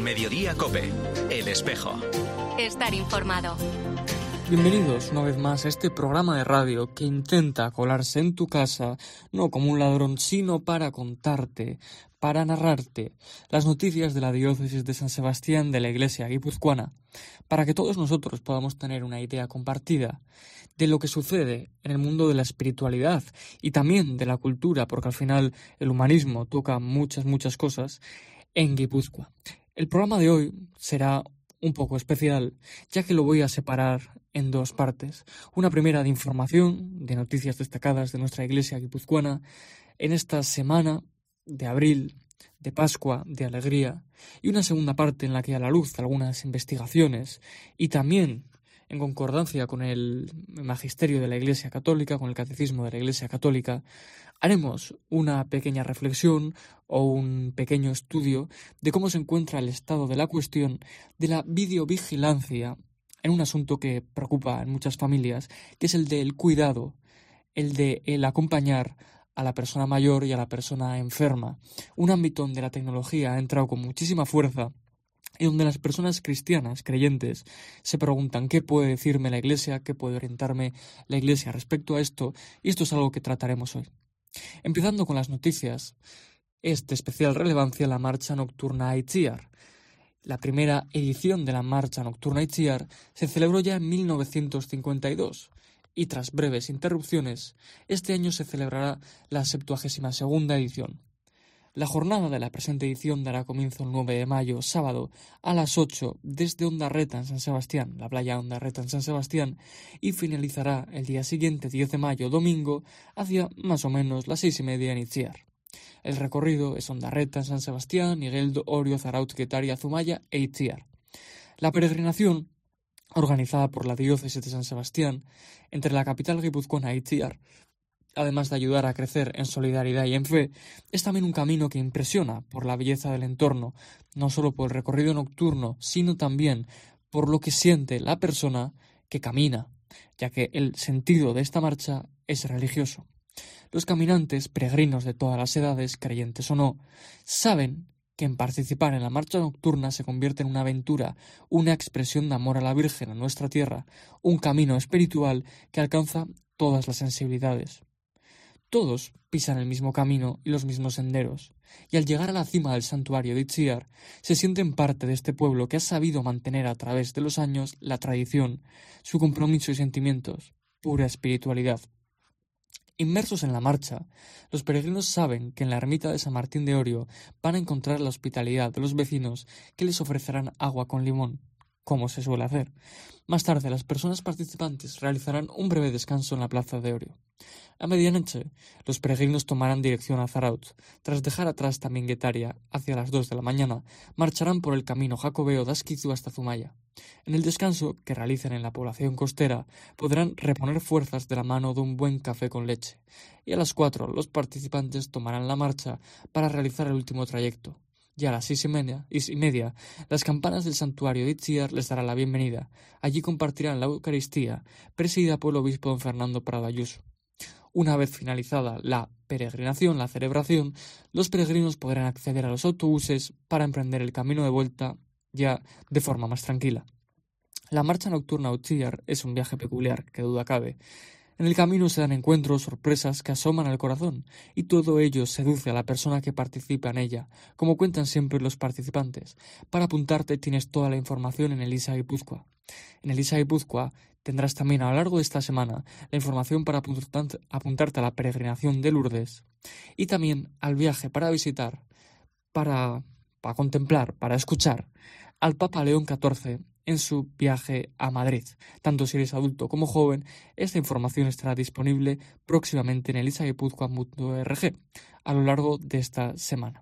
Mediodía COPE, El Espejo. Estar informado. Bienvenidos una vez más a este programa de radio que intenta colarse en tu casa, no como un ladrón, sino para contarte, para narrarte las noticias de la diócesis de San Sebastián de la Iglesia guipuzcoana, para que todos nosotros podamos tener una idea compartida de lo que sucede en el mundo de la espiritualidad y también de la cultura, porque al final el humanismo toca muchas cosas en Guipúzcoa. El programa de hoy será un poco especial, ya que lo voy a separar en dos partes. Una primera de información, de noticias destacadas de nuestra iglesia guipuzcoana en esta semana de abril, de Pascua, de alegría, y una segunda parte en la que, a la luz de algunas investigaciones y también en concordancia con el magisterio de la Iglesia Católica, con el catecismo de la Iglesia Católica, haremos una pequeña reflexión o un pequeño estudio de cómo se encuentra el estado de la cuestión de la videovigilancia en un asunto que preocupa en muchas familias, que es el del cuidado, el acompañar a la persona mayor y a la persona enferma. Un ámbito donde la tecnología ha entrado con muchísima fuerza y donde las personas cristianas, creyentes, se preguntan qué puede decirme la Iglesia, qué puede orientarme la Iglesia respecto a esto, y esto es algo que trataremos hoy. Empezando con las noticias, es de especial relevancia la Marcha Nocturna a Itziar. La primera edición de la Marcha Nocturna a Itziar se celebró ya en 1952 y tras breves interrupciones, este año se celebrará la 72ª edición. La jornada de la presente edición dará comienzo el 9 de mayo, sábado, a las 8 desde Ondarreta en San Sebastián, la playa Ondarreta en San Sebastián, y finalizará el día siguiente, 10 de mayo, domingo, hacia más o menos las 6:30 en Itziar. El recorrido es Ondarreta en San Sebastián, Igeldo, Orio, Zarautz, Getaria, Zumaya e Itziar. La peregrinación, organizada por la diócesis de San Sebastián, entre la capital guipuzcoana e Itziar, además de ayudar a crecer en solidaridad y en fe, es también un camino que impresiona por la belleza del entorno, no solo por el recorrido nocturno, sino también por lo que siente la persona que camina, ya que el sentido de esta marcha es religioso. Los caminantes, peregrinos de todas las edades, creyentes o no, saben que en participar en la marcha nocturna se convierte en una aventura, una expresión de amor a la Virgen, a nuestra tierra, un camino espiritual que alcanza todas las sensibilidades. Todos pisan el mismo camino y los mismos senderos, y al llegar a la cima del santuario de Itziar, se sienten parte de este pueblo que ha sabido mantener a través de los años la tradición, su compromiso y sentimientos, pura espiritualidad. Inmersos en la marcha, los peregrinos saben que en la ermita de San Martín de Orio van a encontrar la hospitalidad de los vecinos que les ofrecerán agua con limón, como se suele hacer. Más tarde, las personas participantes realizarán un breve descanso en la plaza de Orio. A medianoche, los peregrinos tomarán dirección a Zarautz. Tras dejar atrás también Getaria, hacia las 2 de la mañana, marcharán por el camino jacobeo de Azquizu hasta Zumaya. En el descanso que realicen en la población costera, podrán reponer fuerzas de la mano de un buen café con leche. Y a las 4, los participantes tomarán la marcha para realizar el último trayecto. Ya a las 6:30, las campanas del santuario de Itziar les darán la bienvenida. Allí compartirán la Eucaristía, presidida por el obispo don Fernando Prado Ayuso. Una vez finalizada la peregrinación, la celebración, los peregrinos podrán acceder a los autobuses para emprender el camino de vuelta ya de forma más tranquila. La marcha nocturna a Itziar es un viaje peculiar, que duda cabe. En el camino se dan encuentros, sorpresas que asoman al corazón, y todo ello seduce a la persona que participa en ella, como cuentan siempre los participantes. Para apuntarte tienes toda la información en Elisa Guipúzcoa. En Elisa Guipúzcoa tendrás también a lo largo de esta semana la información para apuntarte a la peregrinación de Lourdes y también al viaje para visitar, para contemplar, para escuchar al Papa León XIV en su viaje a Madrid. Tanto si eres adulto como joven, esta información estará disponible próximamente en elisaguipuzcoa.org a lo largo de esta semana.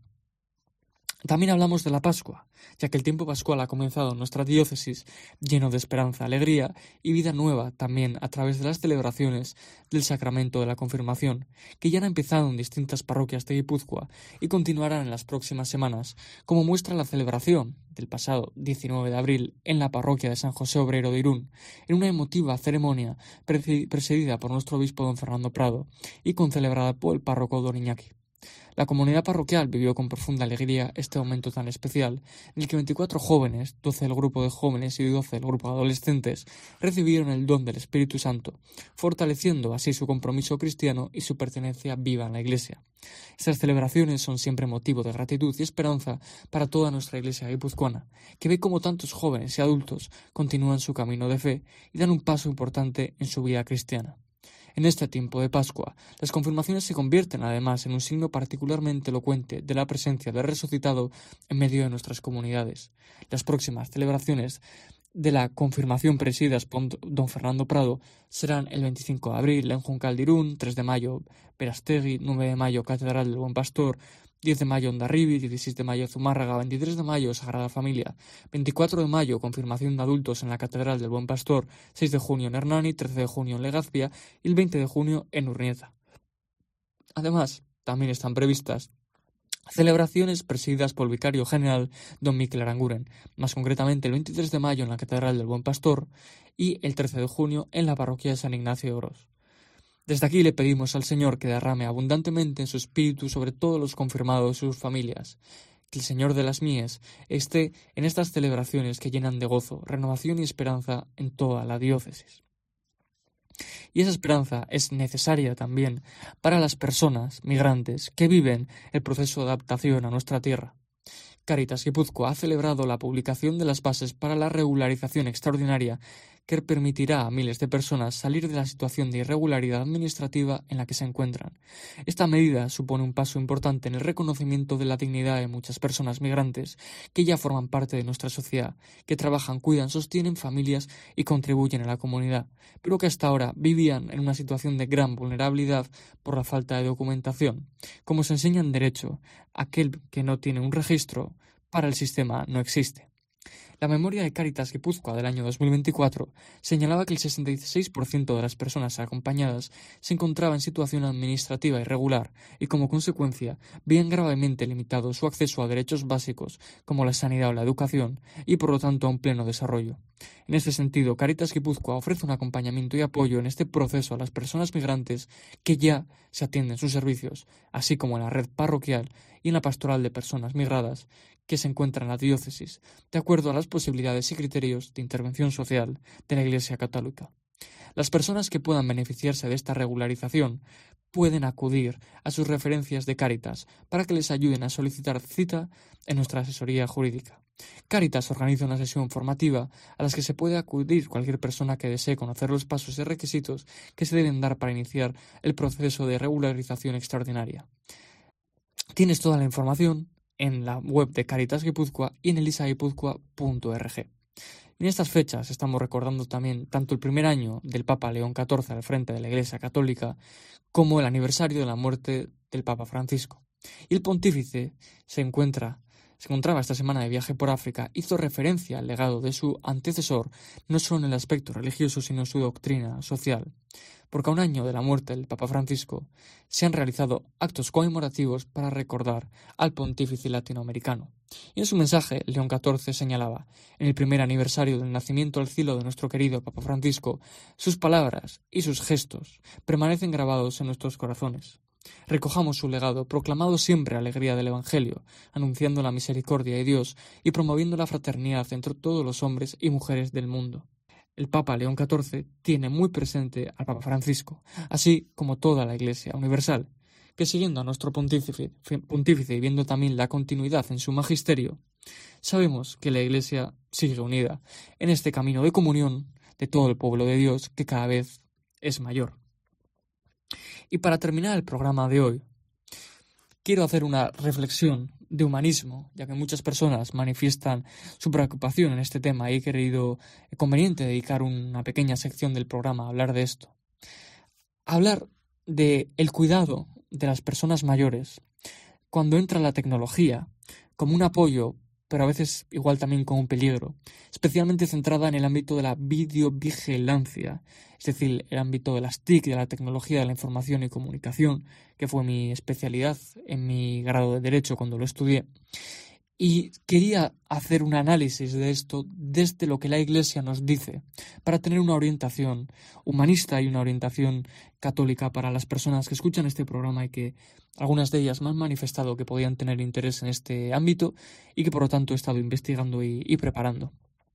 También hablamos de la Pascua, ya que el tiempo pascual ha comenzado en nuestra diócesis lleno de esperanza, alegría y vida nueva también a través de las celebraciones del Sacramento de la Confirmación, que ya han empezado en distintas parroquias de Guipúzcoa y continuarán en las próximas semanas, como muestra la celebración del pasado 19 de abril en la parroquia de San José Obrero de Irún, en una emotiva ceremonia presidida por nuestro obispo don Fernando Prado y concelebrada por el párroco don Iñaki. La comunidad parroquial vivió con profunda alegría este momento tan especial, en el que 24 jóvenes, 12 del grupo de jóvenes y 12 del grupo de adolescentes, recibieron el don del Espíritu Santo, fortaleciendo así su compromiso cristiano y su pertenencia viva en la Iglesia. Estas celebraciones son siempre motivo de gratitud y esperanza para toda nuestra Iglesia guipuzcoana, que ve cómo tantos jóvenes y adultos continúan su camino de fe y dan un paso importante en su vida cristiana. En este tiempo de Pascua, las confirmaciones se convierten además en un signo particularmente elocuente de la presencia del resucitado en medio de nuestras comunidades. Las próximas celebraciones de la confirmación presididas por don Fernando Prado serán el 25 de abril en Juncal de Irún, 3 de mayo Berastegui, 9 de mayo Catedral del Buen Pastor, 10 de mayo Hondarribia, 16 de mayo Zumárraga, 23 de mayo Sagrada Familia, 24 de mayo confirmación de adultos en la Catedral del Buen Pastor, 6 de junio en Hernani, 13 de junio en Legazpia y el 20 de junio en Urnieta. Además, también están previstas celebraciones presididas por el vicario general don Miquel Aranguren, más concretamente el 23 de mayo en la Catedral del Buen Pastor y el 13 de junio en la parroquia de San Ignacio de Oros. Desde aquí le pedimos al Señor que derrame abundantemente en su espíritu sobre todos los confirmados y sus familias, que el Señor de las mies esté en estas celebraciones que llenan de gozo, renovación y esperanza en toda la diócesis. Y esa esperanza es necesaria también para las personas migrantes que viven el proceso de adaptación a nuestra tierra. Cáritas Guipúzcoa ha celebrado la publicación de las bases para la regularización extraordinaria que permitirá a miles de personas salir de la situación de irregularidad administrativa en la que se encuentran. Esta medida supone un paso importante en el reconocimiento de la dignidad de muchas personas migrantes que ya forman parte de nuestra sociedad, que trabajan, cuidan, sostienen familias y contribuyen a la comunidad, pero que hasta ahora vivían en una situación de gran vulnerabilidad por la falta de documentación. Como se enseña en Derecho, aquel que no tiene un registro para el sistema no existe. La memoria de Cáritas Guipúzcoa del año 2024 señalaba que el 66% de las personas acompañadas se encontraba en situación administrativa irregular y, como consecuencia, veían gravemente limitado su acceso a derechos básicos como la sanidad o la educación y, por lo tanto, a un pleno desarrollo. En este sentido, Cáritas Guipúzcoa ofrece un acompañamiento y apoyo en este proceso a las personas migrantes que ya se atienden sus servicios, así como en la red parroquial y en la pastoral de personas migradas que se encuentran en la diócesis, de acuerdo a las posibilidades y criterios de intervención social de la Iglesia Católica. Las personas que puedan beneficiarse de esta regularización pueden acudir a sus referencias de Cáritas para que les ayuden a solicitar cita en nuestra asesoría jurídica. Cáritas organiza una sesión formativa a las que se puede acudir cualquier persona que desee conocer los pasos y requisitos que se deben dar para iniciar el proceso de regularización extraordinaria. Tienes toda la información en la web de Cáritas Guipúzcoa y en elisaguipúzcoa.org. En estas fechas estamos recordando también tanto el primer año del Papa León XIV al frente de la Iglesia Católica como el aniversario de la muerte del Papa Francisco. Y el pontífice se encontraba esta semana de viaje por África, hizo referencia al legado de su antecesor no solo en el aspecto religioso sino en su doctrina social, porque a un año de la muerte del Papa Francisco se han realizado actos conmemorativos para recordar al pontífice latinoamericano. Y en su mensaje, León XIV señalaba, en el primer aniversario del nacimiento al cielo de nuestro querido Papa Francisco, sus palabras y sus gestos permanecen grabados en nuestros corazones. Recojamos su legado, proclamado siempre alegría del Evangelio, anunciando la misericordia de Dios y promoviendo la fraternidad entre todos los hombres y mujeres del mundo. El Papa León XIV tiene muy presente al Papa Francisco, así como toda la Iglesia universal, que siguiendo a nuestro pontífice y viendo también la continuidad en su magisterio, sabemos que la Iglesia sigue unida en este camino de comunión de todo el pueblo de Dios que cada vez es mayor. Y para terminar el programa de hoy, quiero hacer una reflexión de humanismo, ya que muchas personas manifiestan su preocupación en este tema y he creído conveniente dedicar una pequeña sección del programa a hablar de esto. Hablar de el cuidado de las personas mayores cuando entra la tecnología como un apoyo, pero a veces igual también como un peligro, especialmente centrada en el ámbito de la videovigilancia, es decir, el ámbito de las TIC, de la tecnología de la información y comunicación, que fue mi especialidad en mi grado de Derecho cuando lo estudié. Y quería hacer un análisis de esto desde lo que la Iglesia nos dice, para tener una orientación humanista y una orientación católica para las personas que escuchan este programa y que algunas de ellas me han manifestado que podían tener interés en este ámbito y que por lo tanto he estado investigando y preparando.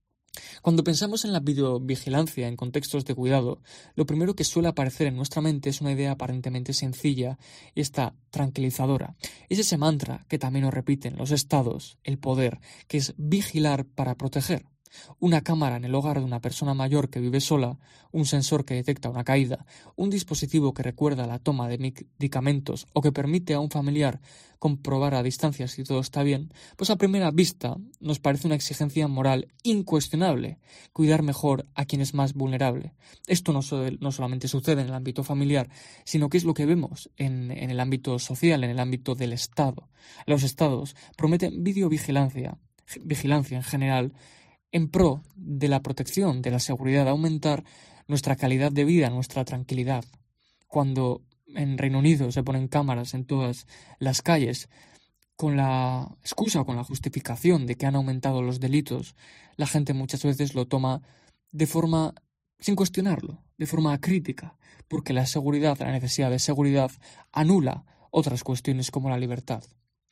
Cuando pensamos en la videovigilancia en contextos de cuidado, lo primero que suele aparecer en nuestra mente es una idea aparentemente sencilla y está tranquilizadora. Es ese mantra que también nos repiten los estados, el poder, que es vigilar para proteger. Una cámara en el hogar de una persona mayor que vive sola, un sensor que detecta una caída, un dispositivo que recuerda la toma de medicamentos o que permite a un familiar comprobar a distancia si todo está bien, pues a primera vista nos parece una exigencia moral incuestionable, cuidar mejor a quien es más vulnerable. Esto no solamente sucede en el ámbito familiar, sino que es lo que vemos en el ámbito social, en el ámbito del Estado. Los Estados prometen vigilancia en general, en pro de la protección, de la seguridad, de aumentar nuestra calidad de vida, nuestra tranquilidad. Cuando en Reino Unido se ponen cámaras en todas las calles con la excusa o con la justificación de que han aumentado los delitos, la gente muchas veces lo toma de forma sin cuestionarlo, de forma crítica, porque la seguridad, la necesidad de seguridad, anula otras cuestiones como la libertad.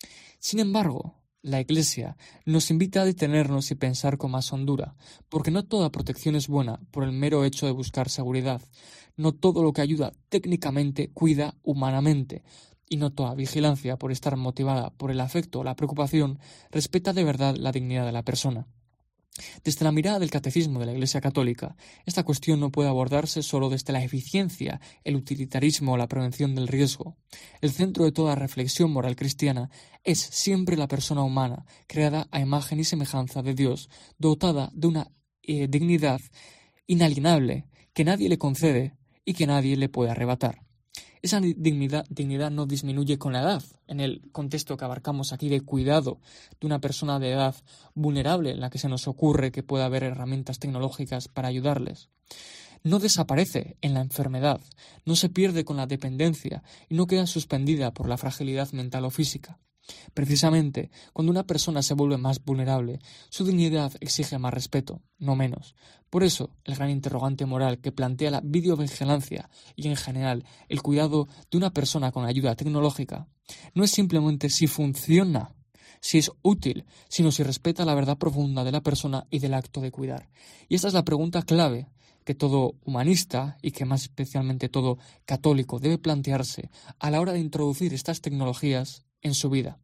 Sin embargo, la Iglesia nos invita a detenernos y pensar con más hondura, porque no toda protección es buena por el mero hecho de buscar seguridad. No todo lo que ayuda técnicamente cuida humanamente, y no toda vigilancia, por estar motivada por el afecto o la preocupación, respeta de verdad la dignidad de la persona. Desde la mirada del Catecismo de la Iglesia Católica, esta cuestión no puede abordarse solo desde la eficiencia, el utilitarismo o la prevención del riesgo. El centro de toda reflexión moral cristiana es siempre la persona humana, creada a imagen y semejanza de Dios, dotada de una dignidad inalienable que nadie le concede y que nadie le puede arrebatar. Esa dignidad no disminuye con la edad. En el contexto que abarcamos aquí de cuidado de una persona de edad vulnerable en la que se nos ocurre que pueda haber herramientas tecnológicas para ayudarles. No desaparece en la enfermedad, no se pierde con la dependencia y no queda suspendida por la fragilidad mental o física. Precisamente, cuando una persona se vuelve más vulnerable, su dignidad exige más respeto, no menos. Por eso, el gran interrogante moral que plantea la videovigilancia y, en general, el cuidado de una persona con ayuda tecnológica, no es simplemente si funciona, si es útil, sino si respeta la verdad profunda de la persona y del acto de cuidar. Y esta es la pregunta clave que todo humanista y que más especialmente todo católico debe plantearse a la hora de introducir estas tecnologías en su vida.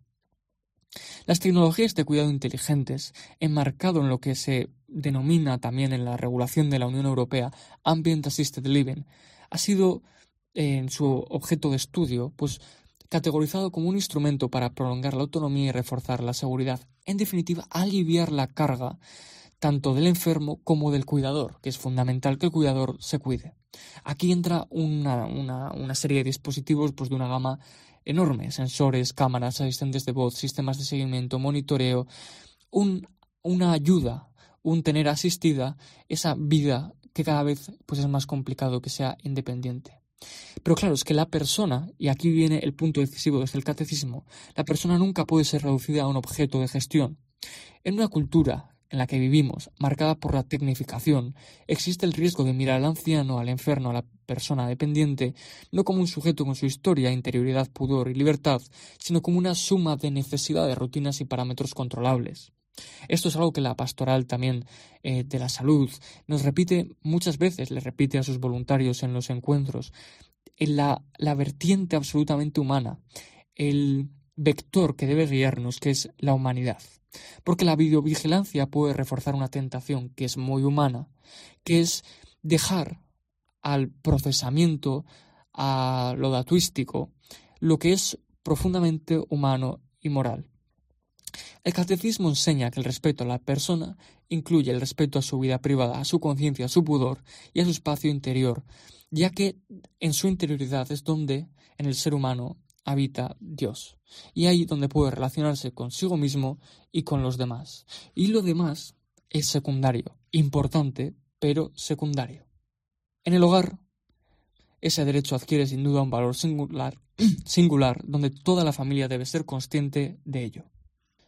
Las tecnologías de cuidado inteligentes, enmarcado en lo que se denomina también en la regulación de la Unión Europea Ambient Assisted Living, ha sido en su objeto de estudio categorizado como un instrumento para prolongar la autonomía y reforzar la seguridad. En definitiva, aliviar la carga tanto del enfermo como del cuidador, que es fundamental que el cuidador se cuide. Aquí entra una serie de dispositivos de una gama enorme, sensores, cámaras, asistentes de voz, sistemas de seguimiento, monitoreo, una ayuda, un tener asistida esa vida que cada vez es más complicado que sea independiente. Pero claro, es que la persona, y aquí viene el punto decisivo desde el catecismo, la persona nunca puede ser reducida a un objeto de gestión. En una cultura en la que vivimos, marcada por la tecnificación, existe el riesgo de mirar al anciano, al enfermo, a la persona dependiente, no como un sujeto con su historia, interioridad, pudor y libertad, sino como una suma de necesidades, rutinas y parámetros controlables. Esto es algo que la pastoral también de la salud nos repite muchas veces, le repite a sus voluntarios en los encuentros, en la vertiente absolutamente humana, el vector que debe guiarnos, que es la humanidad. Porque la videovigilancia puede reforzar una tentación que es muy humana, que es dejar al procesamiento, a lo datuístico, lo que es profundamente humano y moral. El catecismo enseña que el respeto a la persona incluye el respeto a su vida privada, a su conciencia, a su pudor y a su espacio interior, ya que en su interioridad es donde, en el ser humano, habita Dios. Y ahí donde puede relacionarse consigo mismo y con los demás. Y lo demás es secundario, importante, pero secundario. En el hogar, ese derecho adquiere sin duda un valor singular, donde toda la familia debe ser consciente de ello.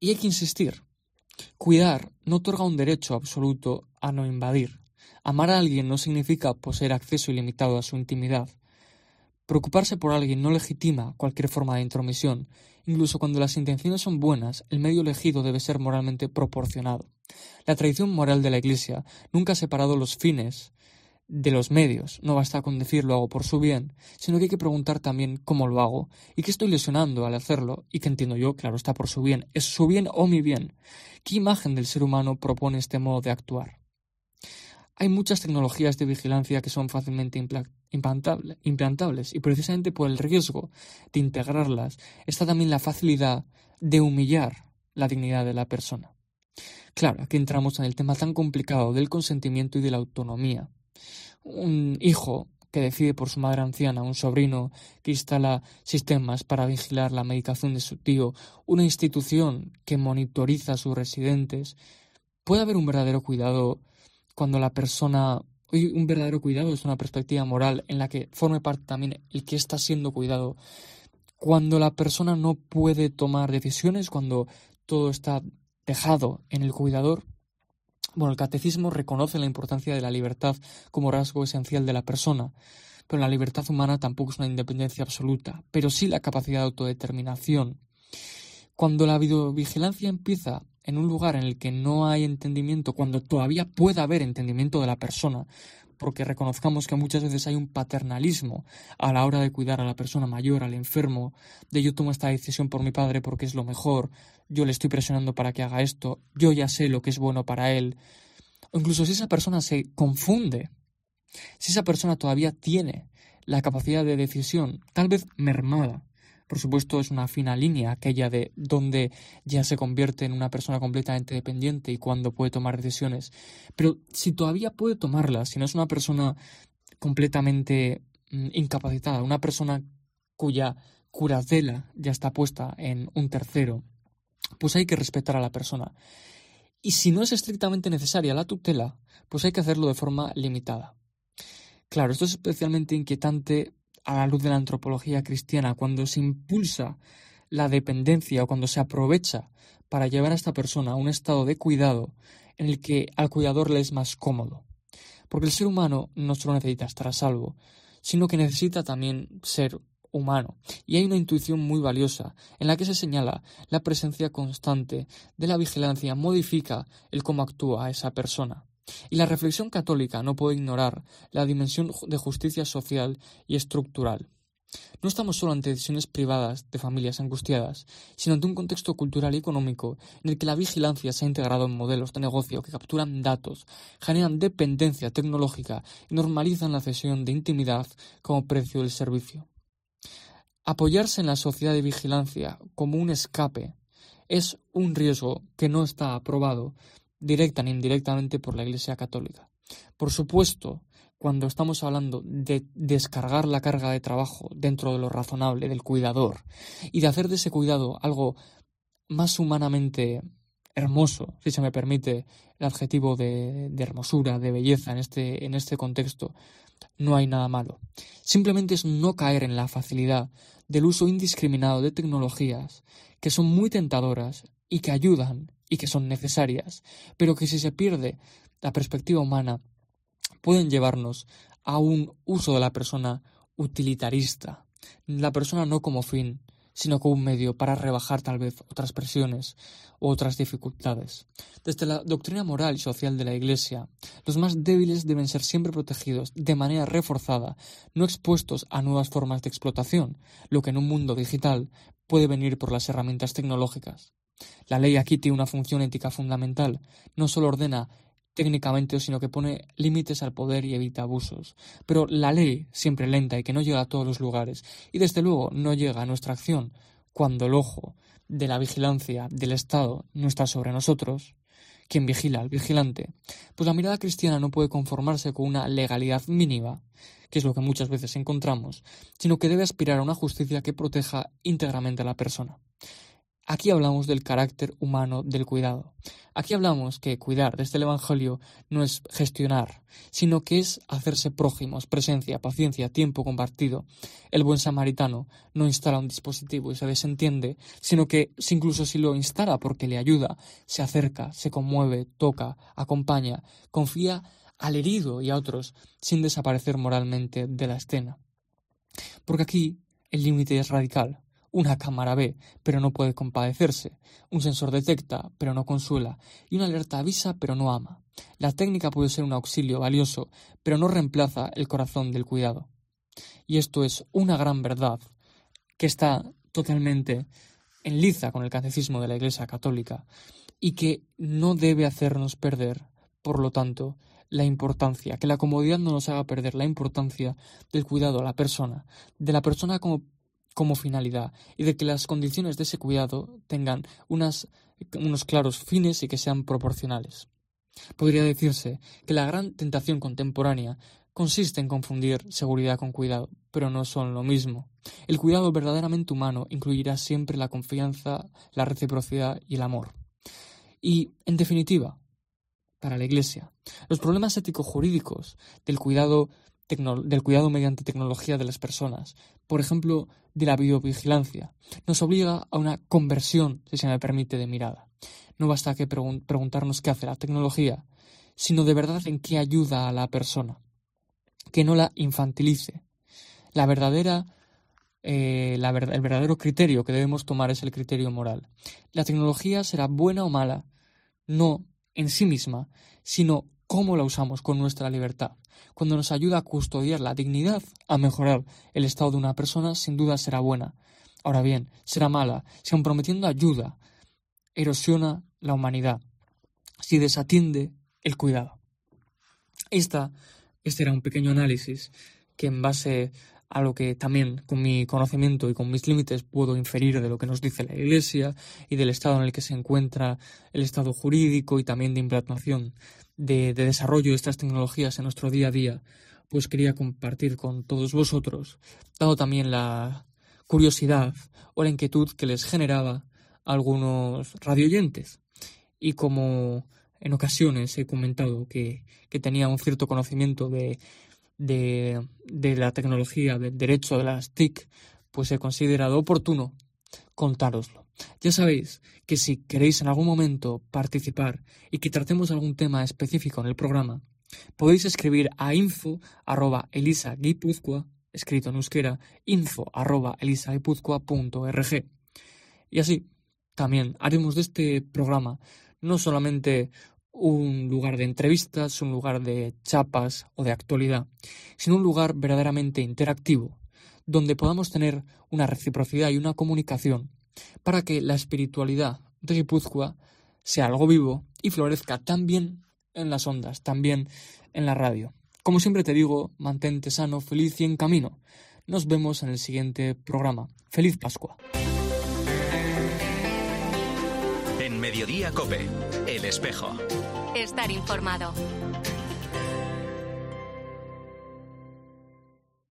Y hay que insistir. Cuidar no otorga un derecho absoluto a no invadir. Amar a alguien no significa poseer acceso ilimitado a su intimidad. Preocuparse por alguien no legitima cualquier forma de intromisión. Incluso cuando las intenciones son buenas, el medio elegido debe ser moralmente proporcionado. La tradición moral de la Iglesia nunca ha separado los fines de los medios. No basta con decir lo hago por su bien, sino que hay que preguntar también cómo lo hago y qué estoy lesionando al hacerlo y que entiendo yo, claro, está por su bien. ¿Es su bien o mi bien? ¿Qué imagen del ser humano propone este modo de actuar? Hay muchas tecnologías de vigilancia que son fácilmente implantables y precisamente por el riesgo de integrarlas está también la facilidad de humillar la dignidad de la persona. Claro, aquí entramos en el tema tan complicado del consentimiento y de la autonomía. Un hijo que decide por su madre anciana, un sobrino que instala sistemas para vigilar la medicación de su tío, una institución que monitoriza a sus residentes. Puede haber un verdadero cuidado cuando la persona... Un verdadero cuidado es una perspectiva moral en la que forme parte también el que está siendo cuidado. Cuando la persona no puede tomar decisiones, cuando todo está dejado en el cuidador. Bueno, el catecismo reconoce la importancia de la libertad como rasgo esencial de la persona, pero la libertad humana tampoco es una independencia absoluta, pero sí la capacidad de autodeterminación. Cuando la videovigilancia empieza en un lugar en el que no hay entendimiento, cuando todavía puede haber entendimiento de la persona, porque reconozcamos que muchas veces hay un paternalismo a la hora de cuidar a la persona mayor, al enfermo, de yo tomo esta decisión por mi padre porque es lo mejor, yo le estoy presionando para que haga esto, yo ya sé lo que es bueno para él. O incluso si esa persona se confunde, si esa persona todavía tiene la capacidad de decisión, tal vez mermada. Por supuesto, es una fina línea aquella de donde ya se convierte en una persona completamente dependiente y cuando puede tomar decisiones. Pero si todavía puede tomarlas, si no es una persona completamente incapacitada, una persona cuya curatela ya está puesta en un tercero, pues hay que respetar a la persona. Y si no es estrictamente necesaria la tutela, pues hay que hacerlo de forma limitada. Claro, esto es especialmente inquietante a la luz de la antropología cristiana, cuando se impulsa la dependencia o cuando se aprovecha para llevar a esta persona a un estado de cuidado en el que al cuidador le es más cómodo. Porque el ser humano no solo necesita estar a salvo, sino que necesita también ser humano. Y hay una intuición muy valiosa en la que se señala la presencia constante de la vigilancia modifica el cómo actúa esa persona. Y la reflexión católica no puede ignorar la dimensión de justicia social y estructural. No estamos solo ante decisiones privadas de familias angustiadas, sino ante un contexto cultural y económico en el que la vigilancia se ha integrado en modelos de negocio que capturan datos, generan dependencia tecnológica y normalizan la cesión de intimidad como precio del servicio. Apoyarse en la sociedad de vigilancia como un escape es un riesgo que no está aprobado directa ni indirectamente por la Iglesia Católica. Por supuesto, cuando estamos hablando de descargar la carga de trabajo dentro de lo razonable del cuidador y de hacer de ese cuidado algo más humanamente hermoso, si se me permite el adjetivo de hermosura, de belleza en este contexto, no hay nada malo. Simplemente es no caer en la facilidad del uso indiscriminado de tecnologías que son muy tentadoras y que ayudan y que son necesarias, pero que si se pierde la perspectiva humana pueden llevarnos a un uso de la persona utilitarista, la persona no como fin, sino como un medio para rebajar tal vez otras presiones u otras dificultades. Desde la doctrina moral y social de la Iglesia, los más débiles deben ser siempre protegidos de manera reforzada, no expuestos a nuevas formas de explotación, lo que en un mundo digital puede venir por las herramientas tecnológicas. La ley aquí tiene una función ética fundamental, no solo ordena técnicamente, sino que pone límites al poder y evita abusos. Pero la ley, siempre lenta y que no llega a todos los lugares, y desde luego no llega a nuestra acción cuando el ojo de la vigilancia del Estado no está sobre nosotros, quien vigila al vigilante, pues la mirada cristiana no puede conformarse con una legalidad mínima, que es lo que muchas veces encontramos, sino que debe aspirar a una justicia que proteja íntegramente a la persona. Aquí hablamos del carácter humano del cuidado. Aquí hablamos que cuidar desde el Evangelio no es gestionar, sino que es hacerse prójimos, presencia, paciencia, tiempo compartido. El buen samaritano no instala un dispositivo y se desentiende, sino que incluso si lo instala porque le ayuda, se acerca, se conmueve, toca, acompaña, confía al herido y a otros sin desaparecer moralmente de la escena. Porque aquí el límite es radical. Una cámara ve, pero no puede compadecerse. Un sensor detecta, pero no consuela. Y una alerta avisa, pero no ama. La técnica puede ser un auxilio valioso, pero no reemplaza el corazón del cuidado. Y esto es una gran verdad que está totalmente en liza con el catecismo de la Iglesia Católica y que no debe hacernos perder, por lo tanto, la importancia, que la comodidad no nos haga perder la importancia del cuidado a la persona, de la persona como finalidad, y de que las condiciones de ese cuidado tengan unos claros fines y que sean proporcionales. Podría decirse que la gran tentación contemporánea consiste en confundir seguridad con cuidado, pero no son lo mismo. El cuidado verdaderamente humano incluirá siempre la confianza, la reciprocidad y el amor. Y, en definitiva, para la Iglesia, los problemas ético-jurídicos del cuidado mediante tecnología de las personas, por ejemplo, de la videovigilancia, nos obliga a una conversión, si se me permite, de mirada. No basta que preguntarnos qué hace la tecnología, sino de verdad en qué ayuda a la persona, que no la infantilice. El verdadero criterio que debemos tomar es el criterio moral. La tecnología será buena o mala, no en sí misma, sino cómo la usamos con nuestra libertad. Cuando nos ayuda a custodiar la dignidad, a mejorar el estado de una persona, sin duda será buena. Ahora bien, será mala si aun prometiendo ayuda, erosiona la humanidad, si desatiende el cuidado. Este era un pequeño análisis que, en base a lo que también con mi conocimiento y con mis límites puedo inferir de lo que nos dice la Iglesia y del estado en el que se encuentra el estado jurídico y también de implantación de desarrollo de estas tecnologías en nuestro día a día, pues quería compartir con todos vosotros, dado también la curiosidad o la inquietud que les generaba a algunos radioyentes. Y como en ocasiones he comentado que tenía un cierto conocimiento de la tecnología, del derecho de las TIC, pues he considerado oportuno contároslo. Ya sabéis que si queréis en algún momento participar y que tratemos algún tema específico en el programa, podéis escribir a info@elisaguipuzcoa, escrito en euskera, info@elisaguipuzcoa.org. Y así, también haremos de este programa no solamente un lugar de entrevistas, un lugar de chapas o de actualidad, sino un lugar verdaderamente interactivo, donde podamos tener una reciprocidad y una comunicación para que la espiritualidad de Guipúzcoa sea algo vivo y florezca también en las ondas, también en la radio. Como siempre te digo, mantente sano, feliz y en camino. Nos vemos en el siguiente programa. ¡Feliz Pascua! En Mediodía COPE, El Espejo. Estar informado.